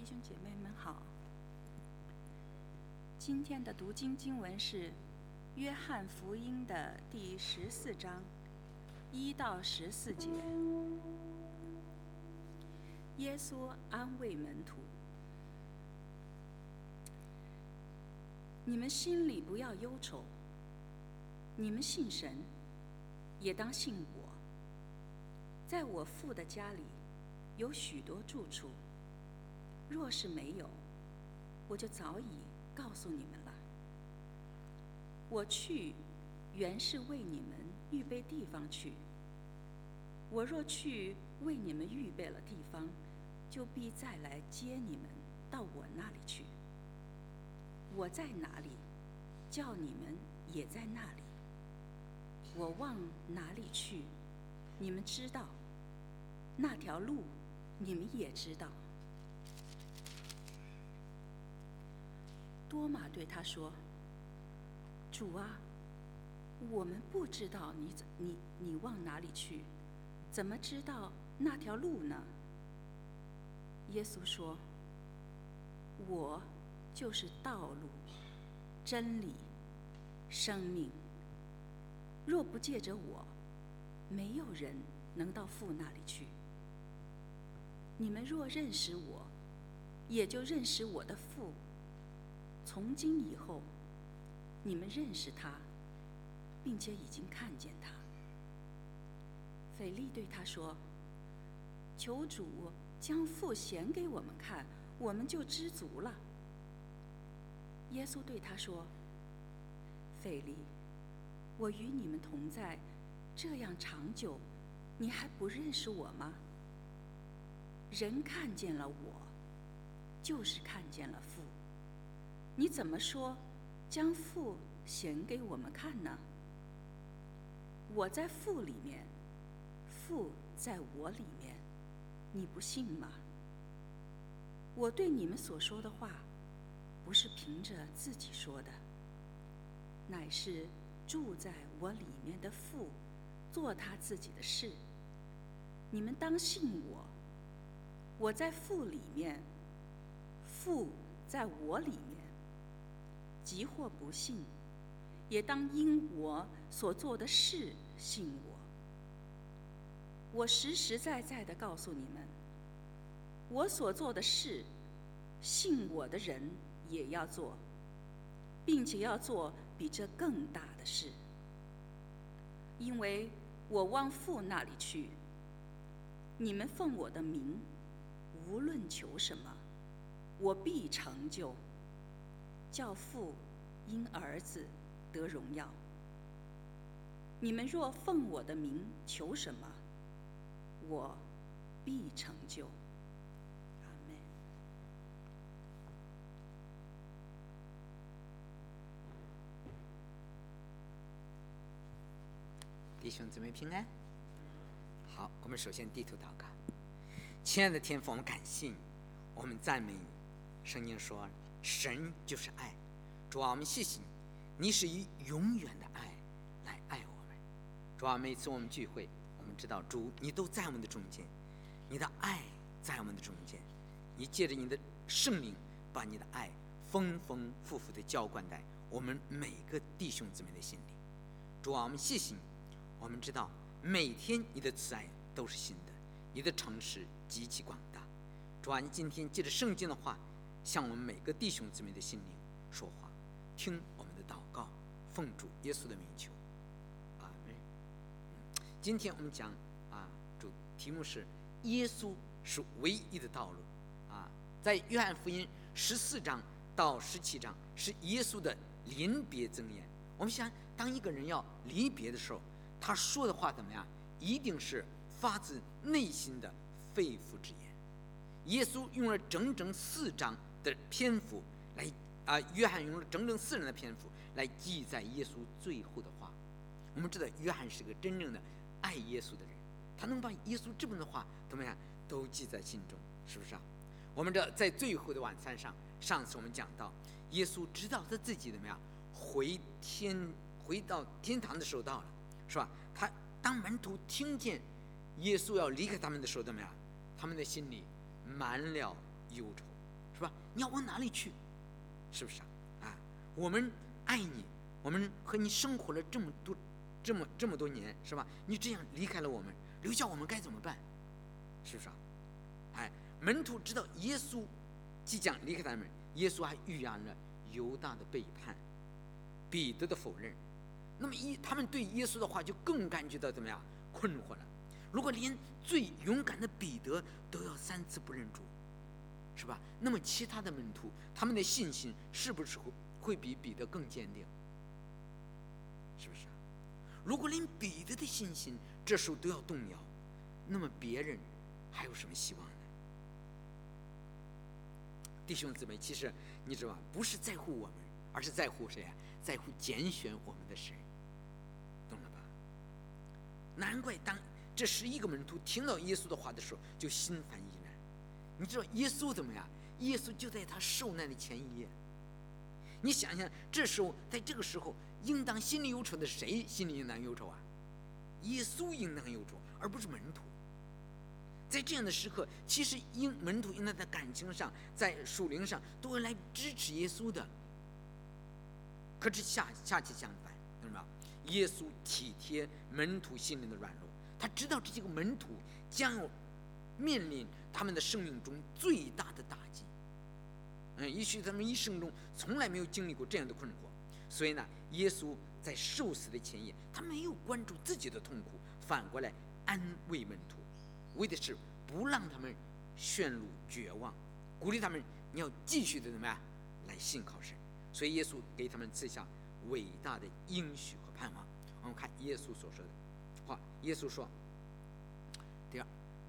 兄姐妹们好。今天的读经经文是约翰福音的第14章1到14节。耶稣安慰门徒：你们心里不要忧愁，你们信神，也当信我。在我父的家里有许多住处，若是没有，我就早已告诉你们了。我去，原是为你们预备地方去。我若去为你们预备了地方，就必再来接你们到我那里去。我在哪里，叫你们也在那里。我往哪里去，你们知道；那条路，你们也知道。多马对他说：主啊，我们不知道你往哪里去，怎么知道那条路呢？耶稣说：我就是道路、真理、生命。若不借着我，没有人能到父那里去。你们若认识我，也就认识我的父。从今以后，你们认识他，并且已经看见他。腓力对他说：求主将父显给我们看，我们就知足了。耶稣对他说：腓力，我与你们同在这样长久，你还不认识我吗？人看见了我，就是看见了父。你怎么说将父显给我们看呢？我在父里面，父在我里面，你不信吗？我对你们所说的话，不是凭着自己说的，乃是住在我里面的父做他自己的事。你们当信我，我在父里面，父在我里面。即或不信，也当因我所做的事信我。我实实在在地告诉你们，我所做的事，信我的人也要做，并且要做比这更大的事。因为我往父那里去，你们奉我的名，无论求什么，我必成就，叫父因儿子得荣耀。你们若奉我的名求什么，我必成就。阿们。 弟兄姊妹平安。好，我们首先低头祷告。亲爱的天父，我们感谢你，我们赞美你。圣经说神就是爱。主啊，我们谢谢你，你是以永远的爱来爱我们。主啊，每次我们聚会，我们知道主你都在我们的中间，你的爱在我们的中间，你借着你的圣灵把你的爱丰丰富富地浇灌在我们每个弟兄姊妹的心里。主啊，我们谢谢你，我们知道每天你的慈爱都是新的，你的诚实极其广大。主啊，你今天借着圣经的话向我们每个弟兄姊妹的心灵说话，听我们的祷告，奉主耶稣的名求，阿们。今天我们讲主题目是耶稣是唯一的道路在约翰福音14章到17章是耶稣的临别赠言。我们想，当一个人要离别的时候，他说的话怎么样？一定是发自内心的肺腑之言。耶稣用了整整4章的篇幅来约翰用了整整4章的篇幅来记载耶稣最后的话。我们知道约翰是个真正的爱耶稣的人，他能把耶稣这么的话怎么样都记在心中，是不是啊？我们这在最后的晚餐上，上次我们讲到耶稣知道他自己怎么样回到天堂的时候到了，是吧？他当门徒听见耶稣要离开他们的时候怎么样？他们的心里满了忧愁， 是吧？你要往哪里去？是不是啊？我们爱你，我们和你生活了这么多年，是吧？你这样离开了我们，留下我们该怎么办？是不是啊？门徒知道耶稣即将离开他们，耶稣还预言了犹大的背叛，彼得的否认。那么他们对耶稣的话就更感觉到怎么样？困惑了。如果连最勇敢的彼得都要3次不认主，是吧？那么其他的门徒，他们的信心是不是会比彼得更坚定？是不是啊？如果连彼得的信心这时候都要动摇，那么别人还有什么希望呢？弟兄姊妹，其实你知道吗？不是在乎我们，而是在乎谁啊？在乎拣选我们的神，懂了吧？难怪当这11个门徒听到耶稣的话的时候，就心烦意乱。你知道耶稣怎么样？耶稣就在他受难的前一夜。你想想，这时候在这个时候，应当心里忧愁的谁心里应当忧愁啊？耶稣应当忧愁，而不是门徒。在这样的时刻，其实门徒应当在感情上，在属灵上都会来支持耶稣的。可是恰恰相反，懂吗？耶稣体贴门徒心灵的软弱，他知道这些个门徒将要面临他们的生命中最大的打击。也许他们一生中从来没有经历过这样的困惑，所以呢，耶稣在受死的前夜，他没有关注自己的痛苦，反过来安慰门徒，为的是不让他们陷入绝望，鼓励他们你要继续的怎么样来信靠神。所以耶稣给他们赐下伟大的应许和盼望。我们看耶稣所说的话，耶稣说，第二，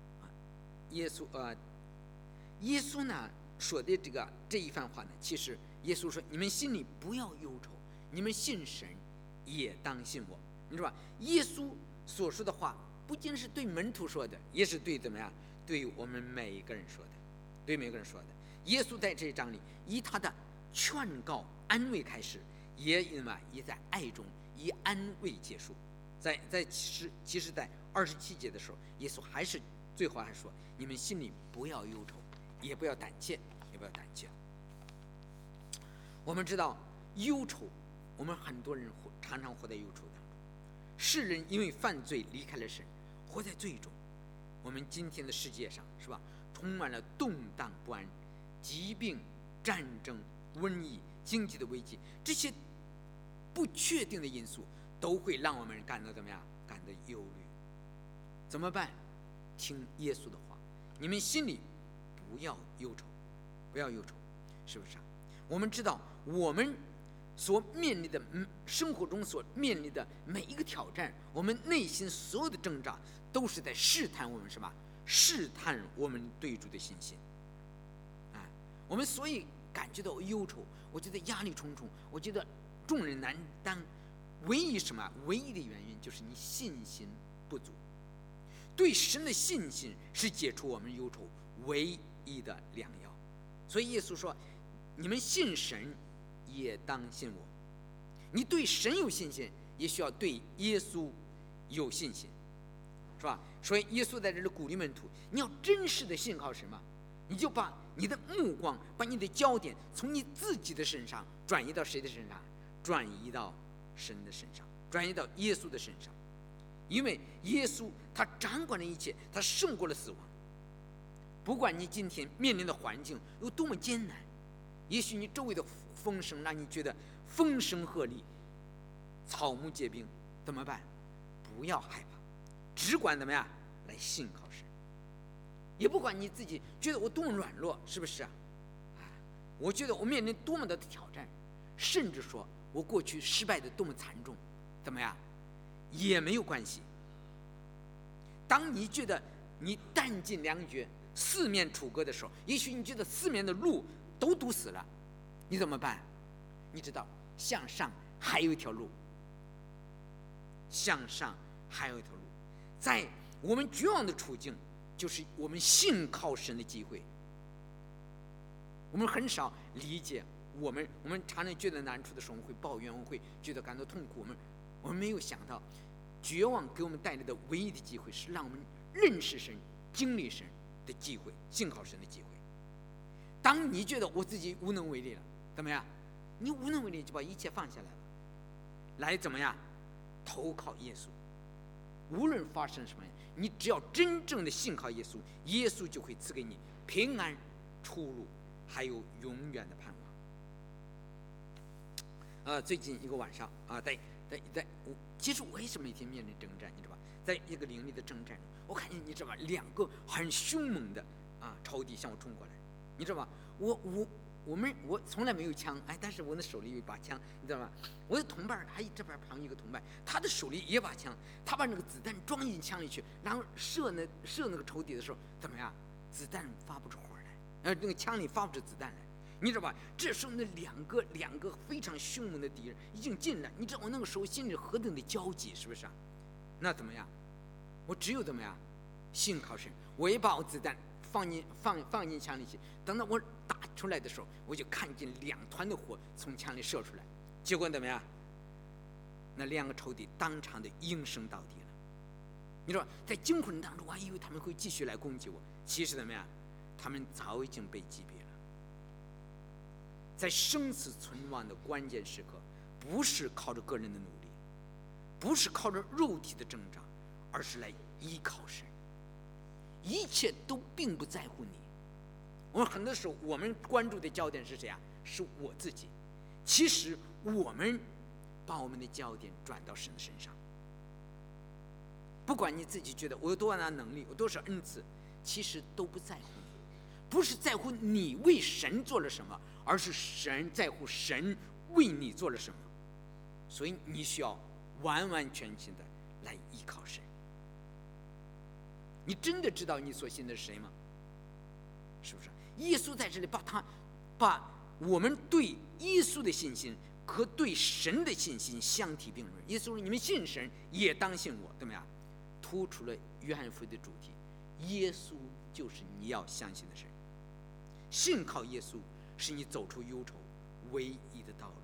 耶稣呢说的这一番话呢，其实耶稣说，你们心里不要忧愁，你们信神也当信我。你知道吧？耶稣所说的话不仅是对门徒说的，也是对怎么样？对我们每一个人说的，对每个人说的。耶稣在这一章里以他的劝告安慰开始，也在爱中以安慰结束。其实在27节的时候，耶稣最后还说，你们心里不要忧愁，也不要胆怯，也不要胆怯。我们知道忧愁，我们很多人常常活在忧愁当中。世人因为犯罪离开了神，活在罪中。我们今天的世界上，是吧，充满了动荡不安，疾病、战争、瘟疫、经济的危机，这些不确定的因素都会让我们感到怎么样？感到忧虑。怎么办？听耶稣的话，你们心里不要忧愁，不要忧愁，是不是啊？我们知道我们所面临的生活中所面临的每一个挑战，我们内心所有的挣扎，都是在试探我们什么？试探我们对主的信心。我们所以感觉到忧愁，我觉得压力重重，我觉得众人难当。唯一的原因就是你信心不足。对神的信心是解除我们忧愁唯一的良药。所以耶稣说，你们信神也当信我。你对神有信心，也需要对耶稣有信心，是吧？所以耶稣在这里鼓励门徒，你要真实的信靠神嘛，你就把你的目光，把你的焦点从你自己的身上转移到谁的身上？转移到神的身上，转移到耶稣的身上。因为耶稣他掌管了一切，他胜过了死亡。不管你今天面临的环境有多么艰难，也许你周围的风声让你觉得风声鹤唳，草木皆兵，怎么办？不要害怕，只管怎么样来信靠神。也不管你自己觉得我多么软弱，是不是啊？我觉得我面临多么的挑战，甚至说我过去失败的多么惨重，怎么样也没有关系。当你觉得你弹尽粮绝，四面楚歌的时候，也许你觉得四面的路都堵死了，你怎么办？你知道向上还有一条路，向上还有一条路。在我们绝望的处境，就是我们信靠神的机会。我们很少理解，我们常常觉得难处的时候，我们会抱怨，我们会觉得感到痛苦。我们没有想到，绝望给我们带来的唯一的机会，是让我们认识神、经历神的机会，信靠神的机会。 当你觉得我自己无能为力了，怎么样？你无能为力就把一切放下来了，来怎么样？投靠耶稣。无论发生什么，你只要真正的信靠耶稣，耶稣就会赐给你平安、出路，还有永远的盼望。最近一个晚上啊，其实我也是每天面临征战，你知道吧？在一个灵力的征战中，我看见你知道吧，两个很凶猛的仇敌向我冲过来，你知道吧？我从来没有枪，但是我的手里有一把枪，你知道吗？我的同伴还这边旁有一个同伴，他的手里也有把枪，他把那个子弹装进枪里去，然后射那个仇敌的时候，怎么样？子弹发不出火来，那个枪里发不出子弹来，你知道吧？这时候那两个非常凶猛的敌人已经进来，你知道我那个时候心里何等的焦急，是不是？那怎么样？我只有怎么样？信靠神，我也把我子弹放进枪里去，等到我打出来的时候，我就看见2团的火从枪里射出来，结果怎么样？那2个仇敌当场的应声倒地了。你说在惊魂当中，我还以为他们会继续来攻击我，其实怎么样？他们早已经被击毙了。在生死存亡的关键时刻，不是靠着个人的努力，不是靠着肉体的挣扎，而是来依靠神。一切都并不在乎你。我们很多时候，我们关注的焦点是谁啊？是我自己。其实我们把我们的焦点转到神的身上。不管你自己觉得我有多大能力，有多少恩赐，其实都不在乎你。不是在乎你为神做了什么，而是神在乎神为你做了什么。所以你需要完完全全的来依靠神。你真的知道你所信的是谁吗？是不是？耶稣在这里把我们对耶稣的信心和对神的信心相提并论。耶稣说：“你们信神，也当信我。”怎么样？突出了约翰福音的主题：耶稣就是你要相信的神。信靠耶稣是你走出忧愁唯一的道路。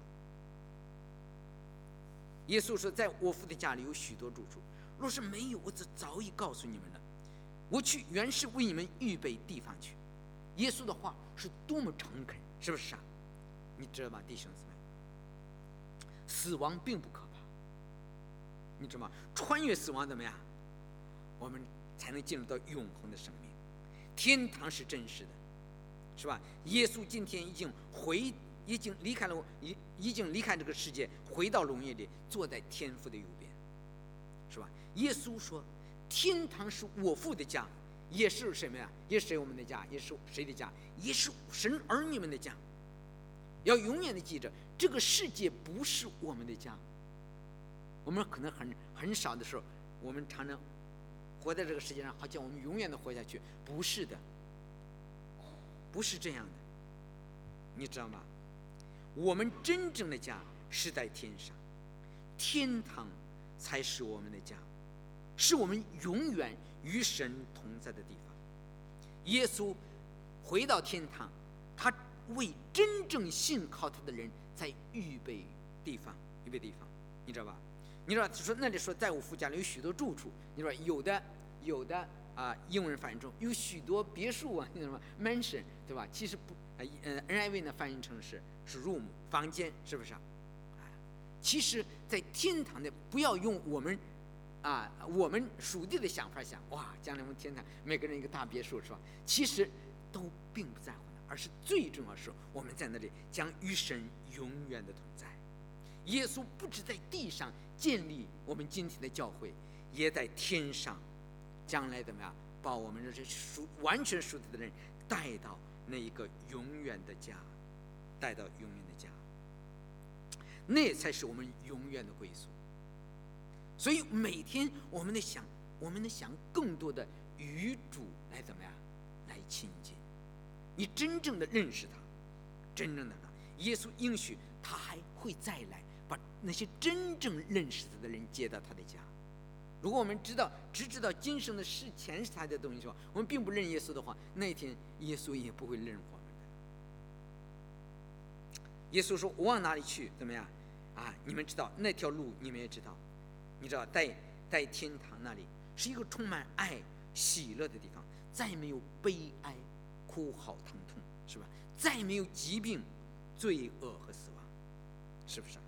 耶稣说：“在我父的家里有许多住处，若是没有，我早已告诉你们了。我去原是为你们预备地方去。”耶稣的话是多么诚恳，是不是啊？你知道吗，弟兄姊妹？死亡并不可怕，你知道吗？穿越死亡怎么样？我们才能进入到永恒的生命。天堂是真实的，是吧？耶稣今天已经离开了，已经离开这个世界，回到荣耀里，坐在天父的右边，是吧？耶稣说：“天堂是我父的家。”也是什么呀？也是我们的家，也是谁的家？也是神儿女们的家。要永远的记着，这个世界不是我们的家。我们可能很少的时候，我们常常活在这个世界上，好像我们永远的活下去。不是的，不是这样的，你知道吗？我们真正的家是在天上，天堂才是我们的家，是我们永远与神同在的地方。耶稣回到天堂，他为真正信靠他的人在预备地方，你知道吧？你知道说那里说在我父家里有许多住处，你说有的英文翻译中有许多别墅啊，那什么 mansion， 对吧？其实不NIV 呢翻译成是 room 房间，是不是啊？其实在天堂的不要用我们属地的想法想，哇，将来我们天堂每个人一个大别墅，是吧？其实都并不在乎呢，而是最重要的是我们在那里将与神永远的同在。耶稣不只在地上建立我们今天的教会，也在天上将来怎么样把我们这些完全属地的人带到那一个永远的家，带到永远的家，那才是我们永远的归宿。所以每天我们得想更多的与主来怎么样来亲近，你真正的认识他，真正的耶稣应许他还会再来，把那些真正认识他的人接到他的家。如果我们只知道今生的事前是他的东西的话，我们并不认耶稣的话，那一天耶稣也不会认我们的。耶稣说：“我往哪里去？怎么样啊？你们知道那条路，你们也知道。你知道在天堂那里是一个充满爱喜乐的地方，再没有悲哀哭嚎疼痛， 是吧？再没有疾病、罪恶和死亡，是不是？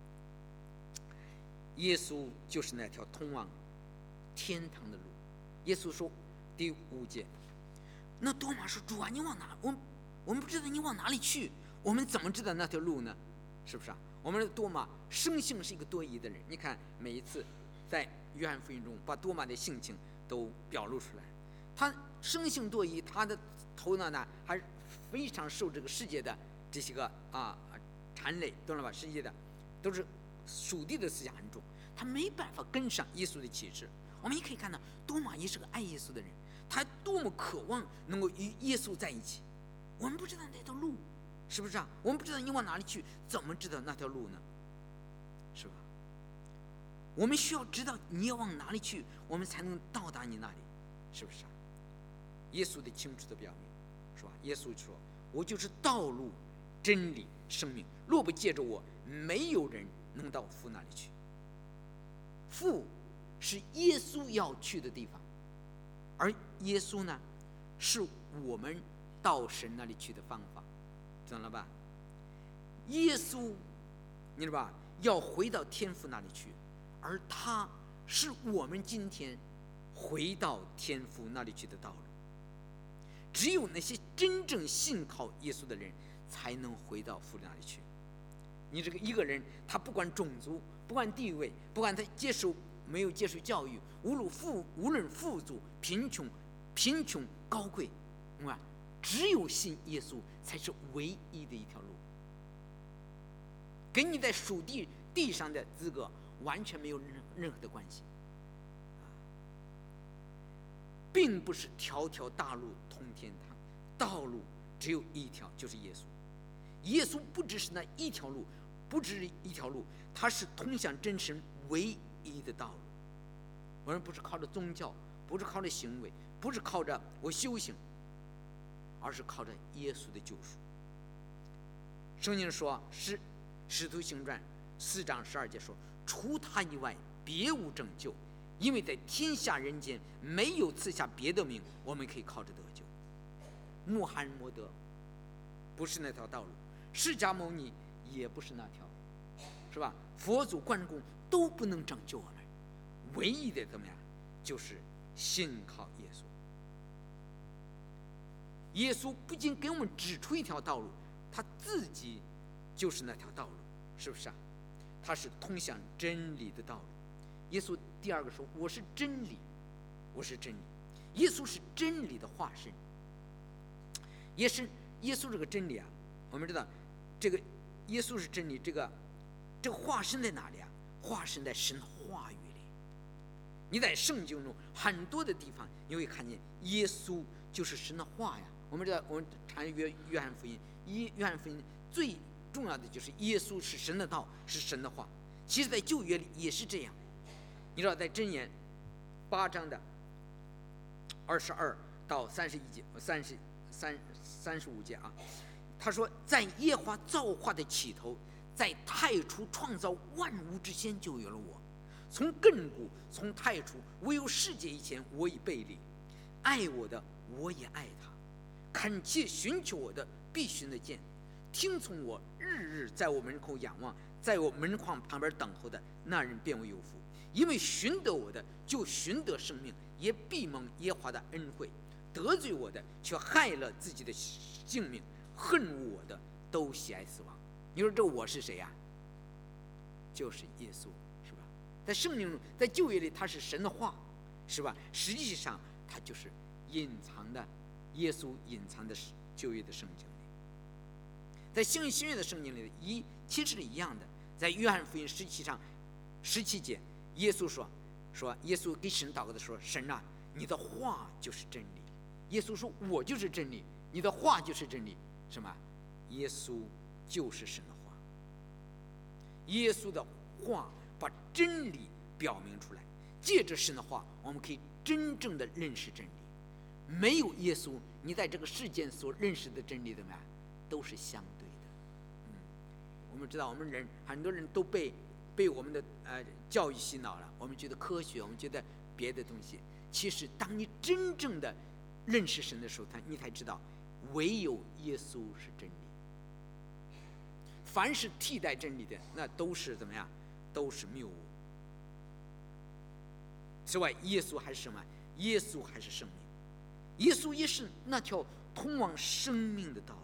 耶稣就是那条通往天堂的路。耶稣说，第5节，那多马说：“主啊，你往哪？我们不知道你往哪里去，我们怎么知道那条路呢？”是不是啊？我们的多马生性是一个多疑的人。你看，每一次在约翰福音中，把多马的性情都表露出来。他生性多疑，他的头脑呢还非常受这个世界的这些个缠累，懂了吧？世界的都是属地的思想很重，他没办法跟上耶稣的启示。我们也可以看到，多马也是个爱耶稣的人，他多么渴望能够与耶稣在一起。我们不知道那条路，是不是啊？我们不知道你往哪里去，怎么知道那条路呢？是吧？我们需要知道你要往哪里去，我们才能到达你那里，是不是啊？耶稣的清楚的表明，是吧？耶稣说：“我就是道路、真理、生命，若不借着我，没有人能到父那里去。”父是耶稣要去的地方，而耶稣呢，是我们到神那里去的方法，知道了吧？耶稣，你知道吧？要回到天父那里去，而他是我们今天回到天父那里去的道路。只有那些真正信靠耶稣的人，才能回到父那里去。你这个一个人，他不管种族，不管地位，不管他没有接受教育，无论富足、贫穷高贵，只有信耶稣才是唯一的一条路，跟你在属地上的资格完全没有任何的关系。并不是条条大路通天堂，道路只有一条，就是耶稣。耶稣不只是那一条路，不只是一条路，它是通向真神唯一的道路。我们不是靠着宗教，不是靠着行为，不是靠着我修行，而是靠着耶稣的救赎。圣经说，使徒行传4章12节说：“除他以外，别无拯救。因为在天下人间没有赐下别的名，我们可以靠着得救。”穆罕默德不是那条道路，释迦牟尼也不是那条，是吧？佛祖、关公都不能拯救我们，唯一的怎么样，就是信靠耶稣。耶稣不仅给我们指出一条道路，他自己就是那条道路，是不是啊？他是通向真理的道路。耶稣第2个说：“我是真理，我是真理。”耶稣是真理的化身。耶稣这个真理啊，我们知道，这个耶稣是真理，这个化身在哪里啊？化身在神的话语里。你在圣经中很多的地方，你会看见耶稣就是神的话呀。我们知道，我们谈约翰福音，约翰福音最重要的就是耶稣是神的道，是神的话。其实，在旧约里也是这样。你知道，在箴言8章的22到31节、35节啊，他说：“在耶和华造化的起头，在太初创造万物之先，就有了我。从亘古，从太初，唯有世界以前，我已被立。爱我的，我也爱他；恳切寻求我的，必寻得见。听从我，日日在我门口仰望，在我门框旁边等候的那人，便为有福。因为寻得我的，就寻得生命，也必蒙耶和华的恩惠；得罪我的，却害了自己的性命；恨恶我的，都喜爱死亡。”你说这我是谁呀？就是耶稣，是吧？在圣经中，在旧约里，他是神的话，是吧？实际上，他就是隐藏的耶稣，隐藏的旧约的圣经里。在新约的圣经里，其实是一样的。在约翰福音17章17节，耶稣说耶稣给神祷告的说：“神啊，你的话就是真理。”耶稣说：“我就是真理，你的话就是真理。”什么？耶稣就是神的话。耶稣的话把真理表明出来，借着神的话，我们可以真正的认识真理。没有耶稣，你在这个世间所认识的真理怎么样，都是相对的。我们知道，我们很多人都被我们的教育洗脑了，我们觉得科学，我们觉得别的东西。其实当你真正的认识神的时候，你才知道唯有耶稣是真理。凡是替代真理的，那都是怎么样？都是谬误。此外，耶稣还是什么？耶稣还是生命，耶稣也是那条通往生命的道路。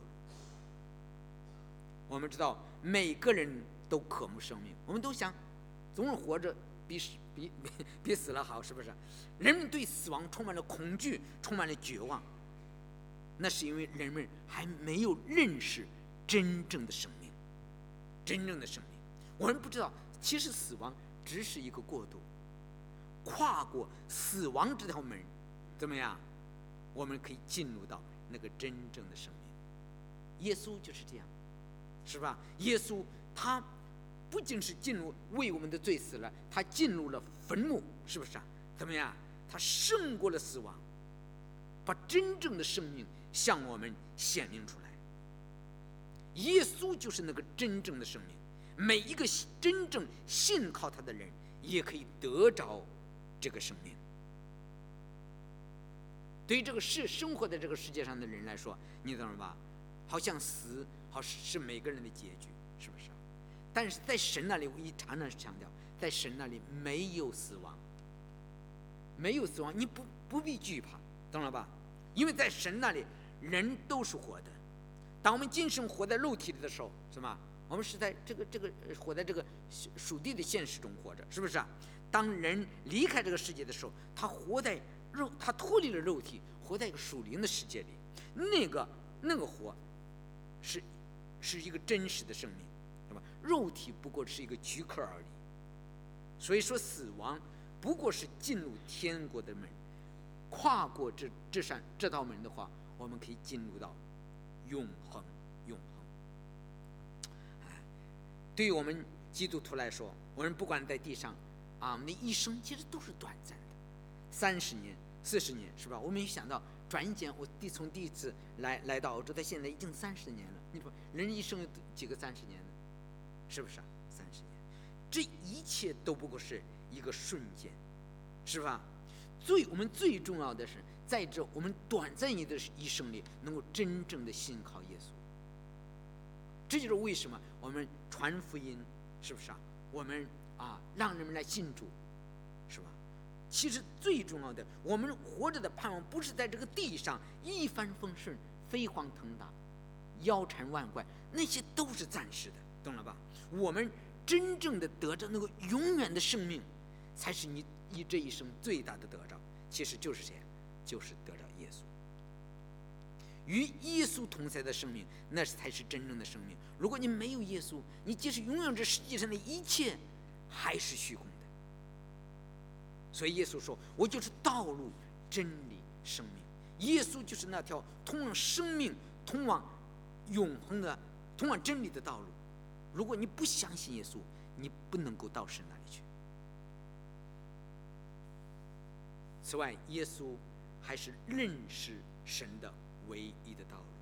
我们知道，每个人都渴慕生命，我们都想总是活着比死了好，是不是？人们对死亡充满了恐惧，充满了绝望，那是因为人们还没有认识真正的生命。真正的生命，我们不知道，其实死亡只是一个过渡，跨过死亡这条门，怎么样？我们可以进入到那个真正的生命。耶稣就是这样，是吧？耶稣他不仅是进入为我们的罪死了，他进入了坟墓，是不是啊？怎么样？他胜过了死亡，把真正的生命向我们显明出来。耶稣就是那个真正的生命，每一个真正信靠他的人也可以得着这个生命。对于这个生活在这个世界上的人来说，你懂了吧？好像死好是每个人的结局，是不是？但是在神那里，我常常强调，在神那里没有死亡，没有死亡，你不必惧怕，懂了吧？因为在神那里，人都是活的。当我们今生活在肉体里的时候，什么？我们是在这个活在这个属地的现实中活着，是不是啊？当人离开这个世界的时候，他脱离了肉体，活在一个属灵的世界里，那个活是一个真实的生命，对吧？肉体不过是一个躯壳而已。所以说，死亡不过是进入天国的门，跨过这道门的话，我们可以进入到永恒。对于我们基督徒来说，我们不管在地上我们的一生其实都是短暂的，30年、40年，是吧？我没有想到，转眼间我从第一次来到澳洲，到现在已经30年了。你说人一生有几个30年呢？是不是啊？30年，这一切都不过是一个瞬间，是吧？我们最重要的是，在这我们短暂的一生里，能够真正的信靠耶稣。这就是为什么我们传福音，是不是啊？我们让人们来信主，是吧？其实最重要的，我们活着的盼望不是在这个地上一帆风顺、飞黄腾达、腰缠万贯，那些都是暂时的，懂了吧？我们真正的得着那个永远的生命，才是你这一生最大的得着。其实就是谁？就是得着耶稣。与耶稣同在的生命，那才是真正的生命。如果你没有耶稣，你即使拥有这世界上的一切，还是虚空的。所以耶稣说：“我就是道路、真理、生命。”耶稣就是那条通往生命、通往永恒的、通往真理的道路。如果你不相信耶稣，你不能够到神那里去。此外，耶稣还是认识神的唯一的道路。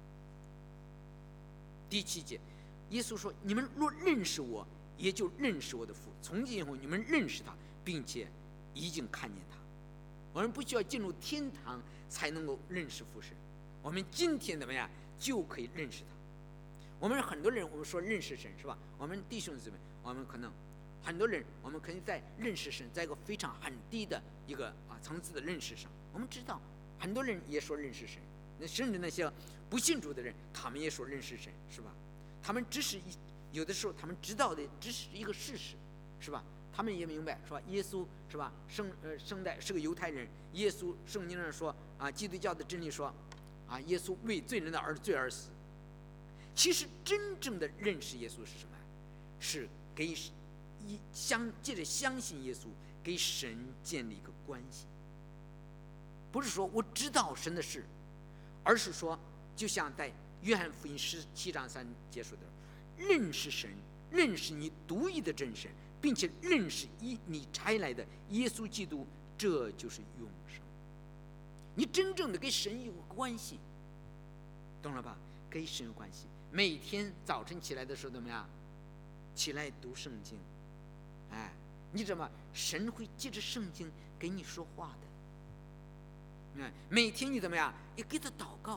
第7节，耶稣说：“你们若认识我，也就认识我的父。从今以后，你们认识他，并且已经看见他。”我们不需要进入天堂才能够认识父神，我们今天怎么样就可以认识他。我们很多人，我们说认识神，是吧？我们弟兄姊妹，我们可能很多人，我们可以在认识神，在一个非常很低的一个层次的认识上。我们知道很多人也说认识神，甚至那些不信主的人，他们也说认识神，是吧？他们只是有的时候他们知道的只是一个事实，是吧？他们也明白，是吧？耶稣，是吧？生代是个犹太人，耶稣圣经上说基督教的真理说耶稣为罪人的罪而死。其实真正的认识耶稣是什么？是借着相信耶稣，给神建立一个关系。不是说我知道神的事，而是说，就像在约翰福音17章3节说的，认识神，认识你独一的真神，并且认识你差来的耶稣基督，这就是永生。你真正的跟神有关系，懂了吧？跟神有关系。每天早晨起来的时候怎么样？起来读圣经，你知道吗？神会借着圣经给你说话的。每天你怎么样？也给他祷告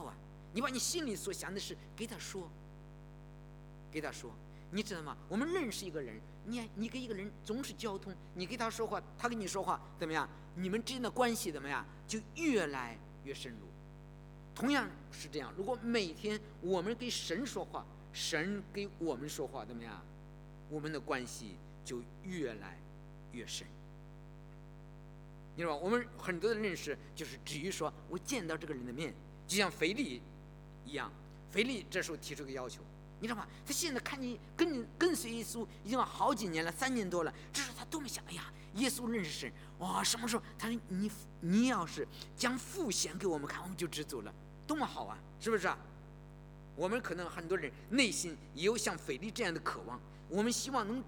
你把你心里所想的事给他说，给他说。你知道吗？我们认识一个人，你跟一个人总是交通，你跟他说话，他跟你说话，怎么样？你们之间的关系怎么样？就越来越深入。同样是这样，如果每天我们跟神说话，神跟我们说话，怎么样？我们的关系就越来越深。你知道吧？我们很多的认识就是至于说我见到这个人的面，就像腓力一样，腓力这时候提出个要求，你知道吗？他现在看你跟随耶稣已经好几年了，3年多了，这时候他多么想，哎呀，耶稣认识神，哇，什么时候？他说你要是将父显给我们看，我们就知足了，多么好啊，是不是啊？我们可能很多人内心也有像腓力这样的渴望，我们希望能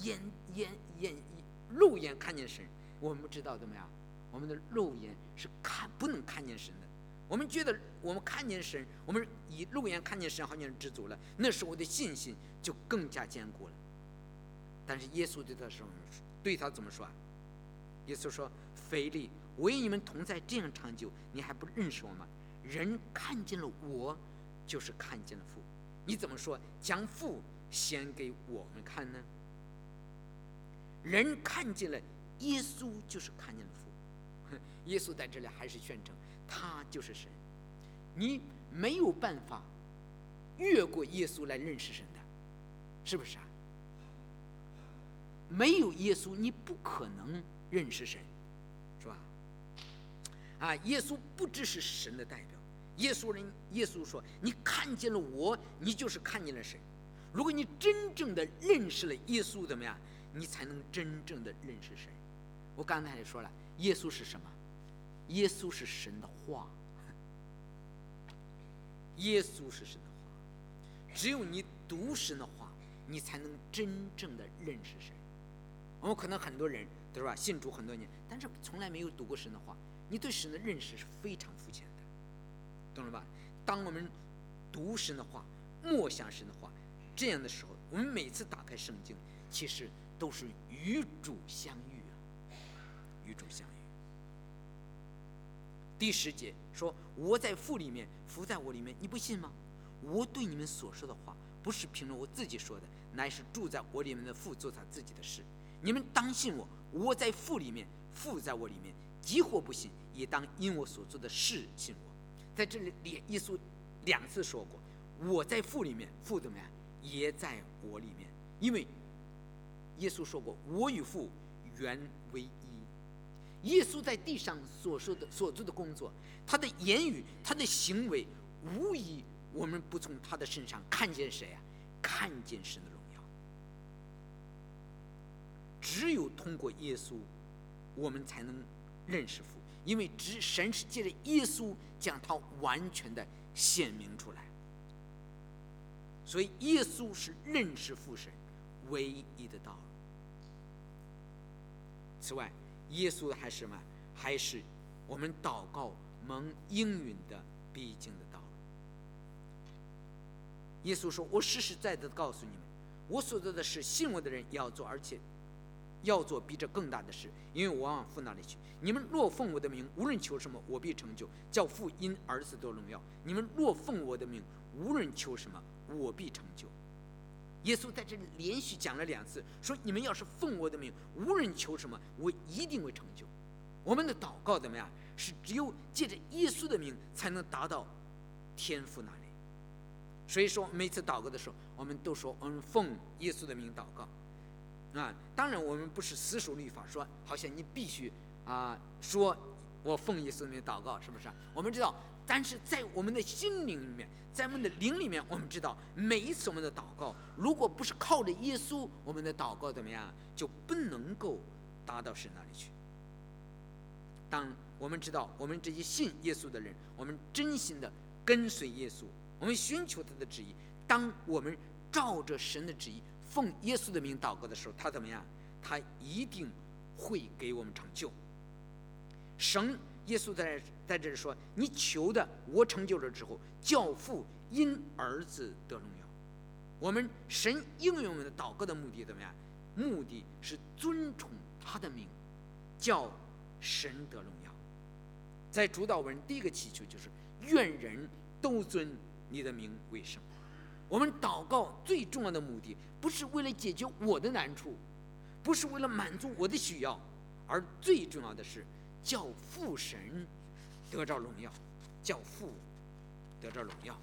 肉眼看见神。我们知道怎么样？我们的肉眼是不能看见神的。我们觉得我们看见神，我们以肉眼看见神，好像知足了，那时候我的信心就更加坚固了。但是耶稣对他怎么说？耶稣说：“腓力，我与你们同在这样长久，你还不认识我吗？人看见了我，就是看见了父。你怎么说将父显给我们看呢？人看见了耶稣，就是看见了父。耶稣在这里还是宣称他就是神，你没有办法越过耶稣来认识神的，是不是啊？没有耶稣，你不可能认识神，是吧？啊，耶稣不只是神的代表，耶稣说：“你看见了我，你就是看见了神。”如果你真正的认识了耶稣，怎么样？你才能真正的认识神。我刚才也说了，耶稣是什么？耶稣是神的话，耶稣是神的话。只有你读神的话，你才能真正的认识神。我们可能很多人对吧，信主很多年，但是从来没有读过神的话，你对神的认识是非常肤浅的，懂了吧？当我们读神的话，默想神的话，这样的时候，我们每次打开圣经，其实都是与主相遇啊，与主相遇。第10节说：“我在父里面，父在我里面，你不信吗？我对你们所说的话，不是凭着我自己说的，乃是住在我里面的父做他自己的事。你们当信我，我在父里面，父在我里面。即或不信，也当因我所做的事信我。”在这里，耶稣2次说过：“我在父里面，父怎么样？也在我里面。”因为耶稣说过：“我与父原为一。”耶稣在地上所做的工作，他的言语，他的行为，无疑我们不从他的身上看见谁啊？看见神的荣耀。只有通过耶稣，我们才能认识父，因为神是借着耶稣将他完全的显明出来。所以耶稣是认识父神唯一的道路。此外，耶稣还是什么？还是我们祷告蒙应允的必经的道路。耶稣说：“我实实在在的告诉你们，我所做的事，信我的人要做，而且要做比这更大的事，因为我往父那里去。你们若奉我的名，无论求什么，我必成就，叫父因儿子得荣耀。你们若奉我的名，无论求什么，我必成就。”耶稣在这里连续讲了2次，说你们要是奉我的名，无论求什么，我一定会成就。我们的祷告怎么样？是只有借着耶稣的名才能达到天父那里。所以说每次祷告的时候，我们都说我们奉耶稣的名祷告啊。当然我们不是死守律法，说好像你必须说我奉耶稣的名祷告，是不是？我们知道，但是在我们的心灵里面，在我们的灵里面，我们知道每一次我们的祷告，如果不是靠着耶稣，我们的祷告怎么样，就不能够达到神那里去。当我们知道我们这些信耶稣的人，我们真心的跟随耶稣，我们寻求他的旨意，当我们照着神的旨意奉耶稣的名祷告的时候，他怎么样？他一定会给我们成就。神耶稣在这里说：“你求的我成就了之后，叫父因儿子得荣耀。”我们神应用我们的祷告的目的怎么样？目的是尊崇他的名，叫神得荣耀。在主祷文第一个祈求就是愿人都尊你的名为圣。我们祷告最重要的目的，不是为了解决我的难处，不是为了满足我的需要，而最重要的是叫父神得着荣耀，叫父得着荣耀。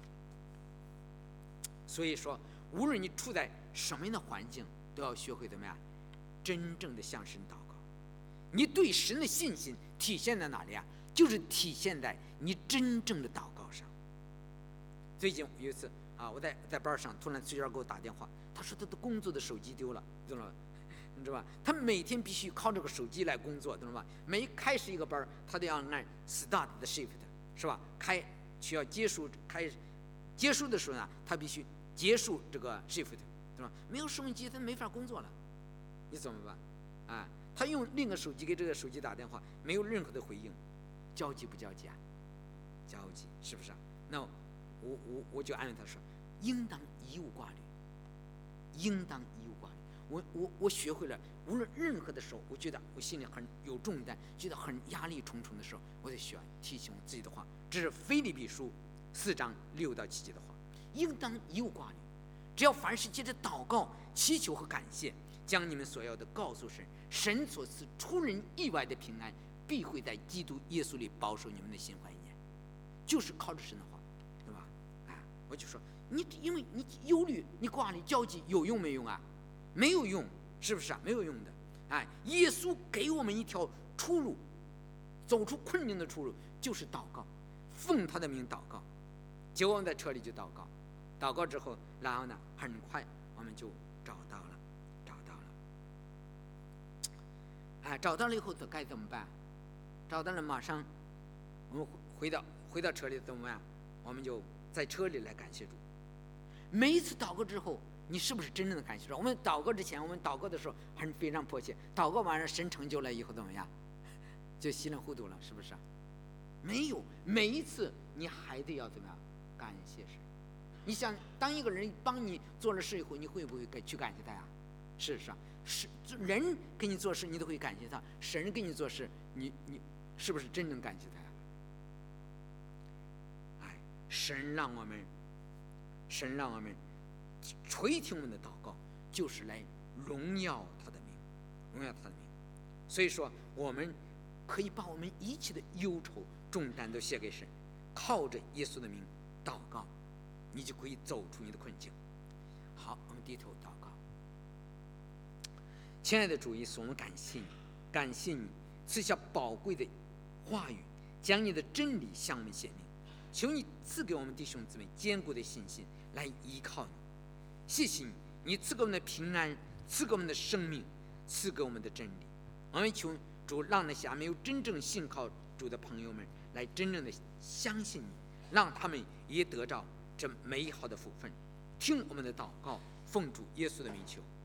所以说，无论你处在什么样的环境，都要学会怎么样真正的向神祷告。你对神的信心体现在哪里啊？就是体现在你真正的祷告上。最近有一次啊，我在班上，突然崔娟给我打电话，他说他的工作的手机丢了，知道吗？你知道吧？他每天必须靠这个手机来工作，知道吗？每开始一个班，他都要按 start 的 shift， 是吧？需要结束的时候呢，他必须结束这个 shift， 对吧？没有收音机，他没法工作了，你怎么办？啊，他用另一个手机给这个手机打电话，没有任何的回应，焦急不焦急啊？焦急，是不是啊？那我就安慰他说，应当一无挂虑，应当一无挂虑。我学会了，无论任何的时候，我觉得我心里很有重担，觉得很压力重重的时候，我得需要提醒我自己的话。这是腓立比书4章6到7节的话，应当一无挂虑，只要凡事借着祷告、祈求和感谢，将你们所要的告诉神，神所赐出人意外的平安，必会在基督耶稣里保守你们的心怀意念。就是靠着神的话，对吧？我就说因为你忧虑、你挂虑、焦急，有用没用啊？没有用，是不是啊？没有用的。耶稣给我们一条出路，走出困境的出路就是祷告，奉他的名祷告。结果我们在车里就祷告，祷告之后，然后呢，很快我们就找到了。找到了以后该怎么办？找到了，马上我们回到车里怎么办？我们就在车里来感谢主。每一次祷告之后，你是不是真正的感谢主？我们祷告之前，我们祷告的时候非常迫切，祷告完了神成就了以后怎么样？就稀里糊涂了，是不是？没有，每一次你还得要怎么样？感谢神。你想，当一个人帮你做了事以后，你会不会去感谢他呀？是啊，是人给你做事，你都会感谢他；神给你做事，你是不是真正感谢他呀？神让我们垂听我们的祷告，就是来荣耀他的名，所以说，我们可以把我们一切的忧愁重担都卸给神，靠着耶稣的名祷告，你就可以走出你的困境。好，我们低头祷告。亲爱的主耶稣，我们感谢你赐下宝贵的话语，将你的真理向我们显明。求你赐给我们弟兄姊妹坚固的信心来依靠你。谢谢你，你赐给我们的平安，赐给我们的生命，赐给我们的真理。我们求主让那些没有真正信靠主的朋友们来真正的相信你，让他们也得到这美好的福分。听我们的祷告，奉主耶稣的名求。